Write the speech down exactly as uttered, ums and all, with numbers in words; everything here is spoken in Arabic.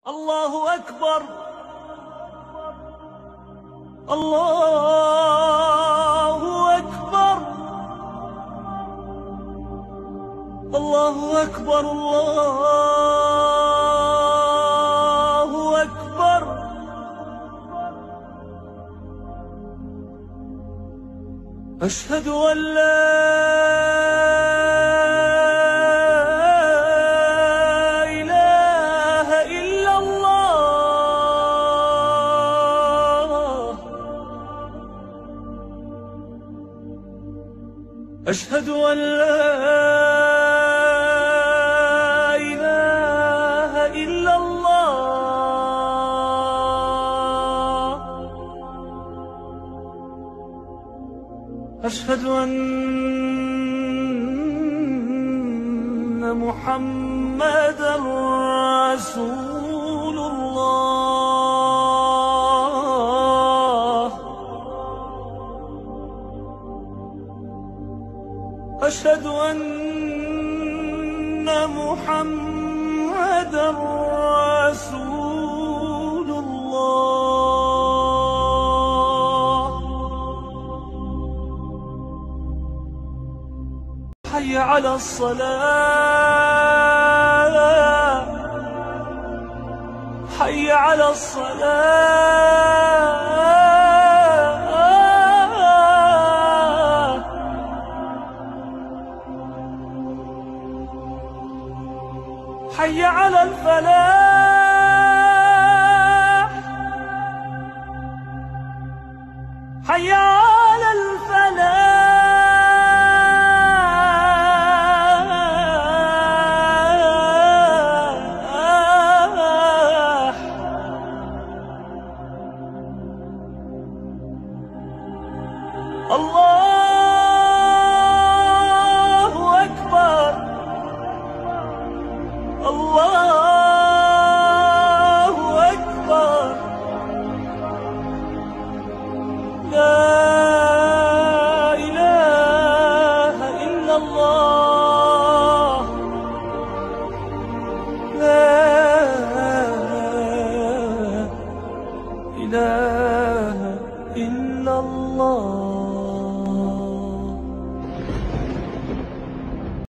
الله أكبر الله أكبر الله أكبر الله أكبر. أشهد أن لا أشهد أن لا إله إلا الله. أشهد أن محمدًا رسول الله. أشهد أن محمدًا رسول الله. حي على الصلاة حي على الصلاة حي على الفلاح حي